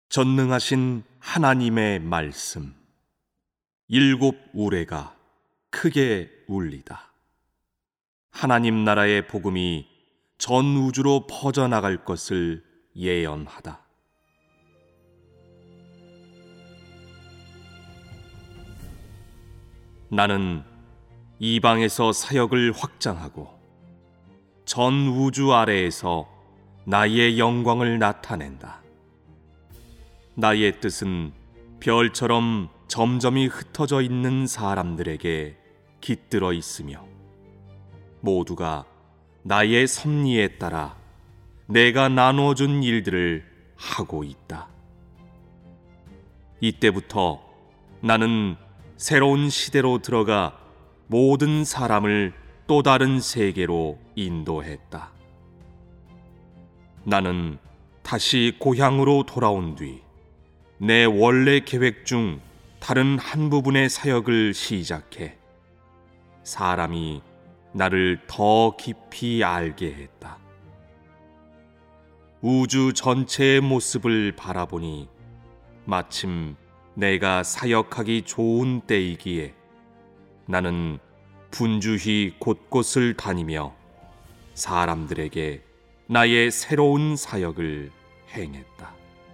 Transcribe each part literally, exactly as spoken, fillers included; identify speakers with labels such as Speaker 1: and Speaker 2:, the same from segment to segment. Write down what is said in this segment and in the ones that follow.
Speaker 1: 전능하신 하나님의 말씀. 일곱 우레가 크게 울리다. 하나님 나라의 복음이 전 우주로 퍼져나갈 것을 예언하다. 나는 이방에서 사역을 확장하고 전 우주 아래에서 나의 영광을 나타낸다. 나의 뜻은 별처럼 점점이 흩어져 있는 사람들에게 깃들어 있으며 모두가 나의 섭리에 따라 내가 나누어준 일들을 하고 있다. 이때부터 나는 새로운 시대로 들어가 모든 사람을 또 다른 세계로 인도했다. 나는 다시 고향으로 돌아온 뒤 내 원래 계획 중 다른 한 부분의 사역을 시작해 사람이 나를 더 깊이 알게 했다. 우주 전체의 모습을 바라보니 마침 내가 사역하기 좋은 때이기에 나는 분주히 곳곳을 다니며 사람들에게 나의 새로운 사역을 행했다.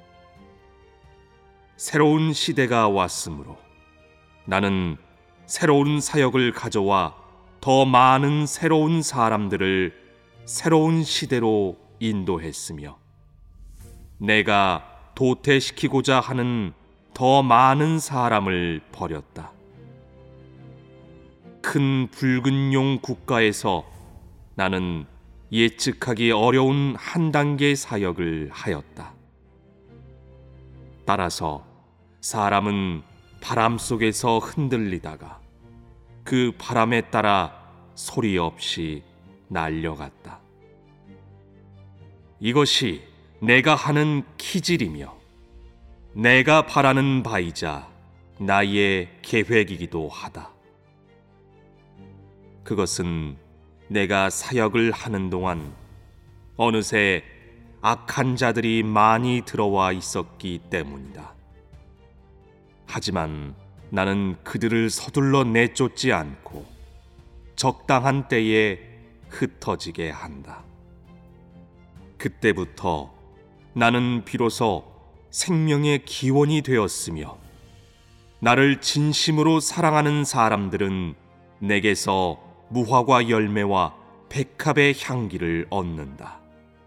Speaker 1: 새로운 시대가 왔으므로 나는 새로운 사역을 가져와 더 많은 새로운 사람들을 새로운 시대로 인도했으며 내가 도태시키고자 하는 더 많은 사람을 버렸다. 큰 붉은 용 국가에서 나는 예측하기 어려운 한 단계 사역을 하였다. 따라서 사람은 바람 속에서 흔들리다가 그 바람에 따라 소리 없이 날려갔다. 이것이 내가 하는 키질이며 내가 바라는 바이자 나의 계획이기도 하다. 그것은 내가 사역을 하는 동안 어느새 악한 자들이 많이 들어와 있었기 때문이다. 하지만 나는 그들을 서둘러 내쫓지 않고 적당한 때에 흩어지게 한다. 그때부터 나는 비로소 생명의 기원이 되었으며 나를 진심으로 사랑하는 사람들은 내게서 무화과 열매와 백합의 향기를 얻는다.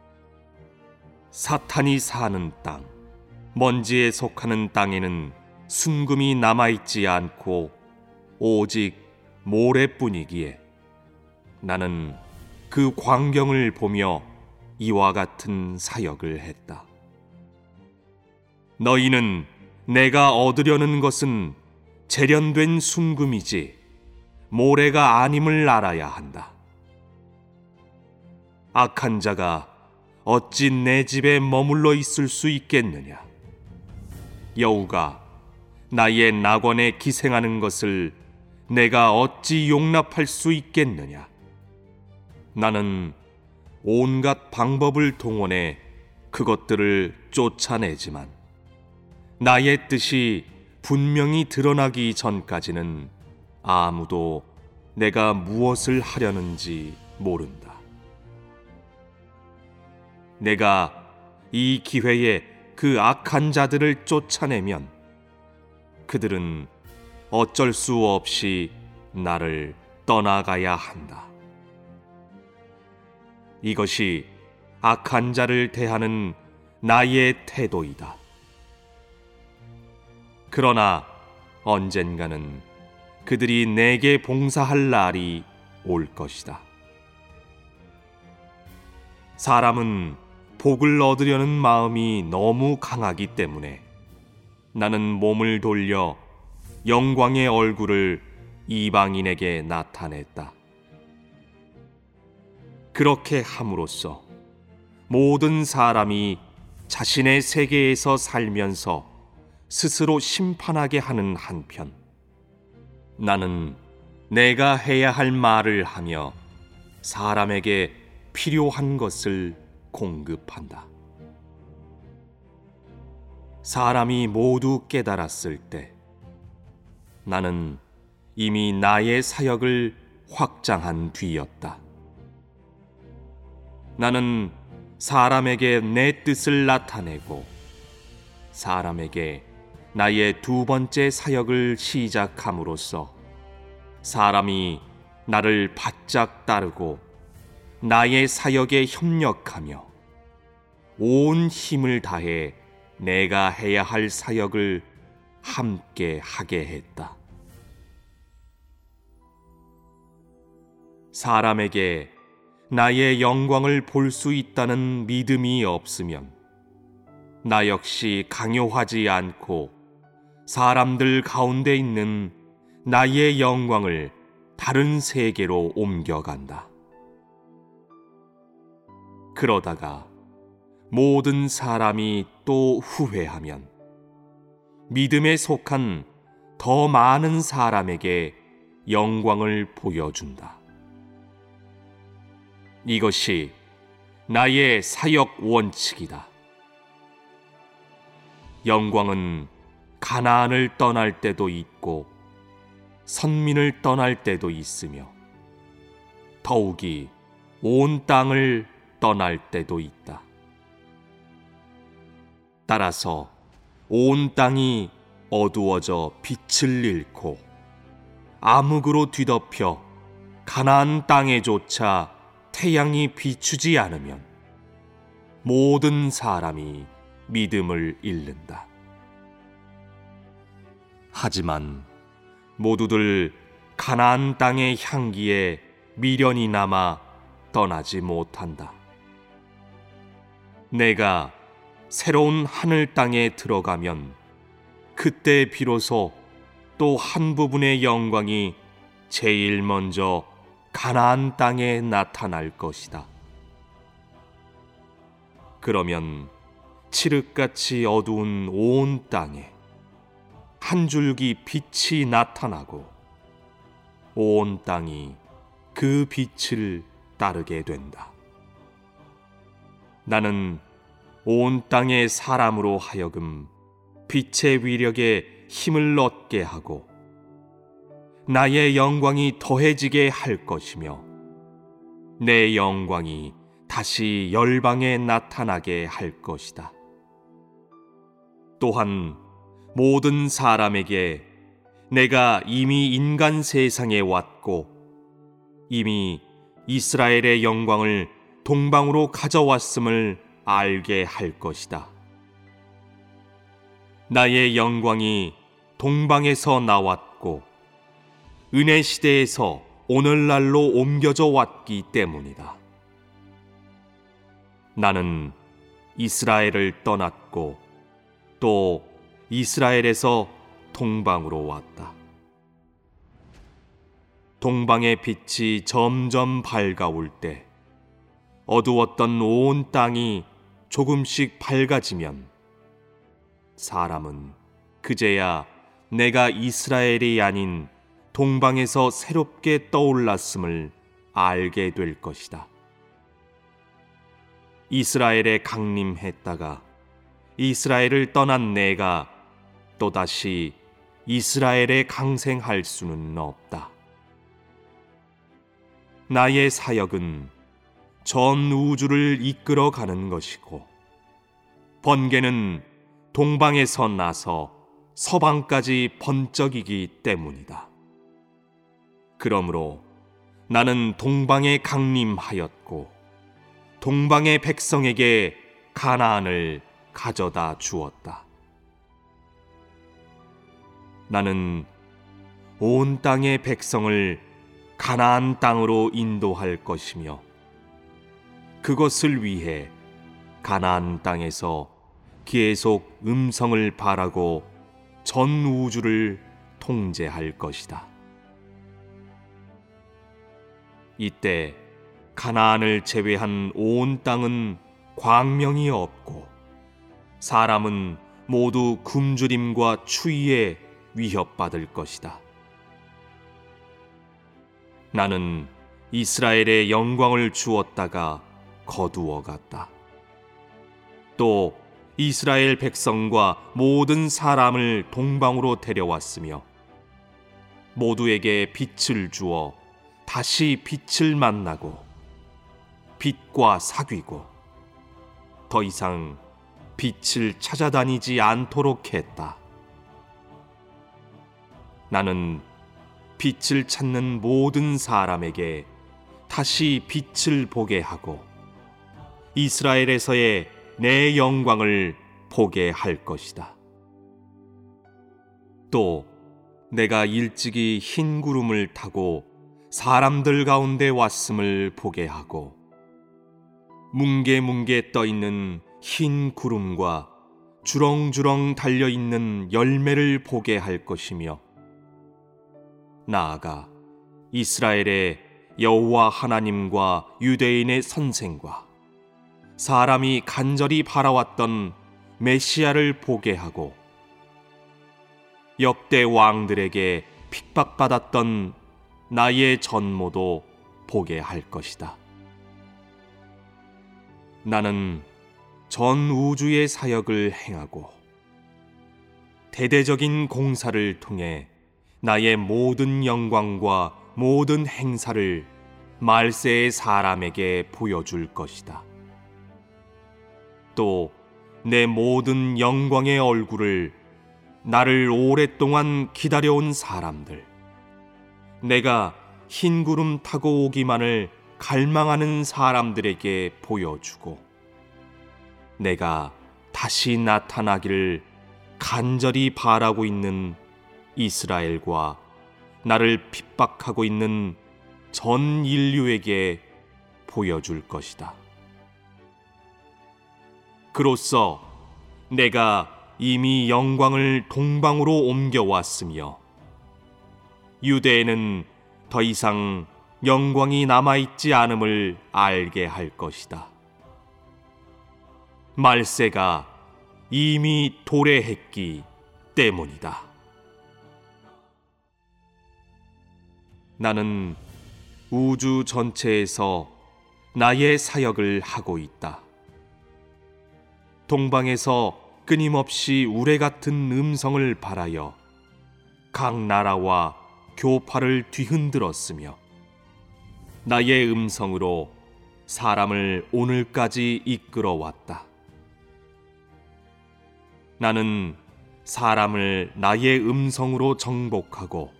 Speaker 1: 사탄이 사는 땅, 먼지에 속하는 땅에는 순금이 남아있지 않고 오직 모래뿐이기에 나는 그 광경을 보며 이와 같은 사역을 했다. 너희는 내가 얻으려는 것은 재련된 순금이지 모래가 아님을 알아야 한다. 악한 자가 어찌 내 집에 머물러 있을 수 있겠느냐? 여우가 나의 낙원에 기생하는 것을 내가 어찌 용납할 수 있겠느냐? 나는 온갖 방법을 동원해 그것들을 쫓아내지만 나의 뜻이 분명히 드러나기 전까지는 아무도 내가 무엇을 하려는지 모른다. 내가 이 기회에 그 악한 자들을 쫓아내면 그들은 어쩔 수 없이 나를 떠나가야 한다. 이것이 악한 자를 대하는 나의 태도이다. 그러나 언젠가는 그들이 내게 봉사할 날이 올 것이다. 사람은 복을 얻으려는 마음이 너무 강하기 때문에 나는 몸을 돌려 영광의 얼굴을 이방인에게 나타냈다. 그렇게 함으로써 모든 사람이 자신의 세계에서 살면서 스스로 심판하게 하는 한편 나는 내가 해야 할 말을 하며 사람에게 필요한 것을 공급한다. 사람이 모두 깨달았을 때 나는 이미 나의 사역을 확장한 뒤였다. 나는 사람에게 내 뜻을 나타내고 사람에게 나의 두 번째 사역을 시작함으로써 사람이 나를 바짝 따르고 나의 사역에 협력하며 온 힘을 다해 내가 해야 할 사역을 함께 하게 했다. 사람에게 나의 영광을 볼 수 있다는 믿음이 없으면 나 역시 강요하지 않고 사람들 가운데 있는 나의 영광을 다른 세계로 옮겨간다. 그러다가 모든 사람이 또 후회하면 믿음에 속한 더 많은 사람에게 영광을 보여준다. 이것이 나의 사역 원칙이다. 영광은 가나안을 떠날 때도 있고 선민을 떠날 때도 있으며 더욱이 온 땅을 떠날 때도 있다. 따라서 온 땅이 어두워져 빛을 잃고 암흑으로 뒤덮여 가나안 땅에조차 태양이 비추지 않으면 모든 사람이 믿음을 잃는다. 하지만 모두들 가나안 땅의 향기에 미련이 남아 떠나지 못한다. 내가 새로운 하늘 땅에 들어가면 그때 비로소 또 한 부분의 영광이 제일 먼저 가나안 땅에 나타날 것이다. 그러면 칠흑같이 어두운 온 땅에 한 줄기 빛이 나타나고 온 땅이 그 빛을 따르게 된다. 나는 온 땅의 사람으로 하여금 빛의 위력에 힘을 얻게 하고 나의 영광이 더해지게 할 것이며 내 영광이 다시 열방에 나타나게 할 것이다. 또한 모든 사람에게 내가 이미 인간 세상에 왔고 이미 이스라엘의 영광을 동방으로 가져왔음을 알게 할 것이다. 나의 영광이 동방에서 나왔고 은혜 시대에서 오늘날로 옮겨져 왔기 때문이다. 나는 이스라엘을 떠났고 또 이스라엘에서 동방으로 왔다. 동방의 빛이 점점 밝아올 때 어두웠던 온 땅이 조금씩 밝아지면 사람은 그제야 내가 이스라엘이 아닌 동방에서 새롭게 떠올랐음을 알게 될 것이다. 이스라엘에 강림했다가 이스라엘을 떠난 내가 또다시 이스라엘에 강생할 수는 없다. 나의 사역은 전 우주를 이끌어가는 것이고 번개는 동방에서 나서 서방까지 번쩍이기 때문이다. 그러므로 나는 동방에 강림하였고 동방의 백성에게 가나안을 가져다 주었다. 나는 온 땅의 백성을 가나안 땅으로 인도할 것이며 그것을 위해 가나안 땅에서 계속 음성을 바라고 전 우주를 통제할 것이다. 이때 가나안을 제외한 온 땅은 광명이 없고 사람은 모두 굶주림과 추위에 위협받을 것이다. 나는 이스라엘의 영광을 주었다가 거두어 갔다. 또 이스라엘 백성과 모든 사람을 동방으로 데려왔으며 모두에게 빛을 주어 다시 빛을 만나고 빛과 사귀고 더 이상 빛을 찾아다니지 않도록 했다. 나는 빛을 찾는 모든 사람에게 다시 빛을 보게 하고 이스라엘에서의 내 영광을 보게 할 것이다. 또 내가 일찍이 흰 구름을 타고 사람들 가운데 왔음을 보게 하고 뭉게뭉게 떠있는 흰 구름과 주렁주렁 달려있는 열매를 보게 할 것이며 나아가 이스라엘의 여호와 하나님과 유대인의 선생과 사람이 간절히 바라왔던 메시아를 보게 하고 역대 왕들에게 핍박받았던 나의 전모도 보게 할 것이다. 나는 전 우주의 사역을 행하고 대대적인 공사를 통해 나의 모든 영광과 모든 행사를 말세의 사람에게 보여줄 것이다. 또 내 모든 영광의 얼굴을 나를 오랫동안 기다려온 사람들, 내가 흰 구름 타고 오기만을 갈망하는 사람들에게 보여주고 내가 다시 나타나기를 간절히 바라고 있는 이스라엘과 나를 핍박하고 있는 전 인류에게 보여줄 것이다. 그로써 내가 이미 영광을 동방으로 옮겨왔으며 유대에는 더 이상 영광이 남아있지 않음을 알게 할 것이다. 말세가 이미 도래했기 때문이다. 나는 우주 전체에서 나의 사역을 하고 있다. 동방에서 끊임없이 우레 같은 음성을 발하여 각 나라와 교파를 뒤흔들었으며 나의 음성으로 사람을 오늘까지 이끌어왔다. 나는 사람을 나의 음성으로 정복하고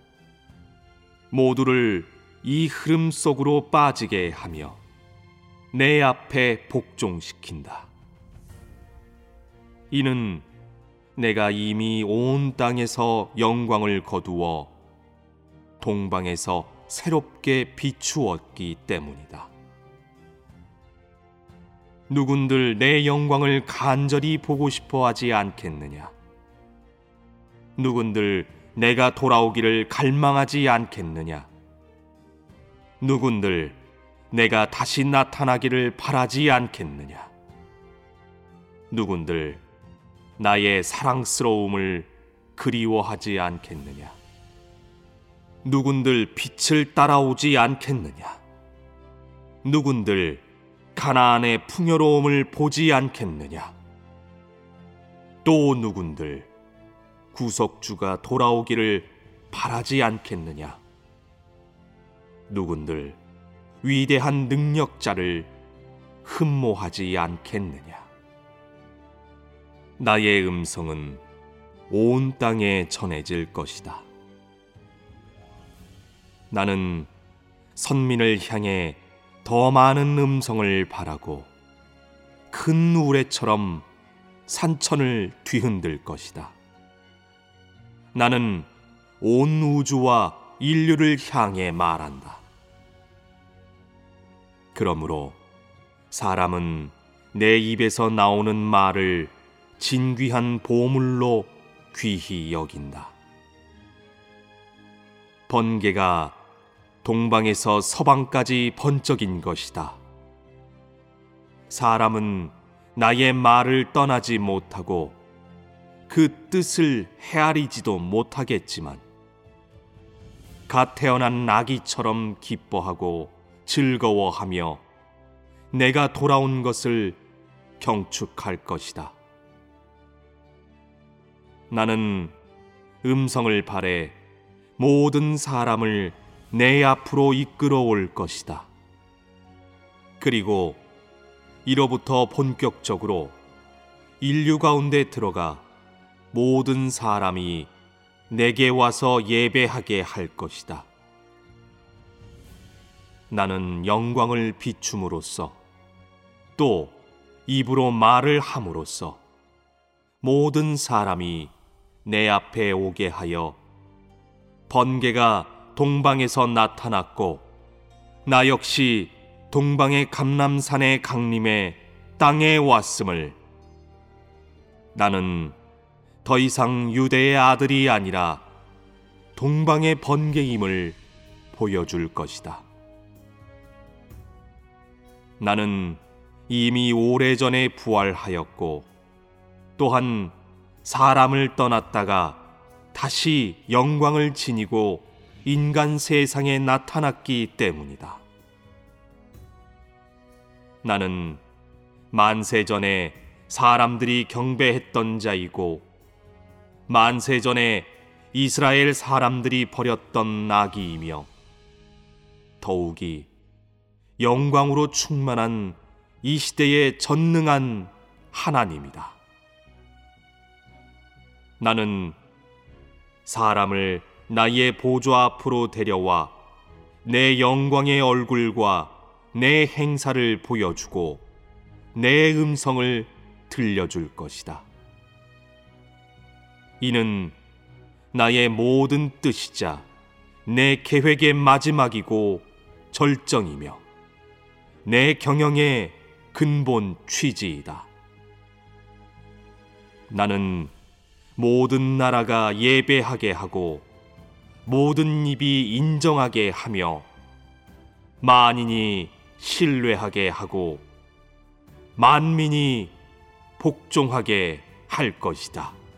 Speaker 1: 모두를 이 흐름 속으로 빠지게 하며 내 앞에 복종시킨다. 이는 내가 이미 온 땅에서 영광을 거두어 동방에서 새롭게 비추었기 때문이다. 누군들 내 영광을 간절히 보고 싶어 하지 않겠느냐? 누군들 내가 돌아오기를 갈망하지 않겠느냐? 누군들 내가 다시 나타나기를 바라지 않겠느냐? 누군들 나의 사랑스러움을 그리워하지 않겠느냐? 누군들 빛을 따라오지 않겠느냐? 누군들 가나안의 풍요로움을 보지 않겠느냐? 또 누군들 구속주가 돌아오기를 바라지 않겠느냐? 누군들 위대한 능력자를 흠모하지 않겠느냐? 나의 음성은 온 땅에 전해질 것이다. 나는 선민을 향해 더 많은 음성을 바라고 큰 우레처럼 산천을 뒤흔들 것이다. 나는 온 우주와 인류를 향해 말한다. 그러므로 사람은 내 입에서 나오는 말을 진귀한 보물로 귀히 여긴다. 번개가 동방에서 서방까지 번쩍인 것이다. 사람은 나의 말을 떠나지 못하고 그 뜻을 헤아리지도 못하겠지만 갓 태어난 아기처럼 기뻐하고 즐거워하며 내가 돌아온 것을 경축할 것이다. 나는 음성을 발해 모든 사람을 내 앞으로 이끌어올 것이다. 그리고 이로부터 본격적으로 인류 가운데 들어가 모든 사람이 내게 와서 예배하게 할 것이다. 나는 영광을 비춤으로써 또 입으로 말을 함으로써 모든 사람이 내 앞에 오게 하여 번개가 동방에서 나타났고 나 역시 동방의 감람산의 강림에 땅에 왔음을, 나는 더 이상 유대의 아들이 아니라 동방의 번개임을 보여줄 것이다. 나는 이미 오래전에 부활하였고 또한 사람을 떠났다가 다시 영광을 지니고 인간 세상에 나타났기 때문이다. 나는 만세 전에 사람들이 경배했던 자이고 만세 전에 이스라엘 사람들이 버렸던 나귀이며 더욱이 영광으로 충만한 이 시대의 전능한 하나님이다. 나는 사람을 나의 보좌 앞으로 데려와 내 영광의 얼굴과 내 행사를 보여주고 내 음성을 들려줄 것이다. 이는 나의 모든 뜻이자 내 계획의 마지막이고 절정이며 내 경영의 근본 취지이다. 나는 모든 나라가 예배하게 하고 모든 입이 인정하게 하며 만인이 신뢰하게 하고 만민이 복종하게 할 것이다.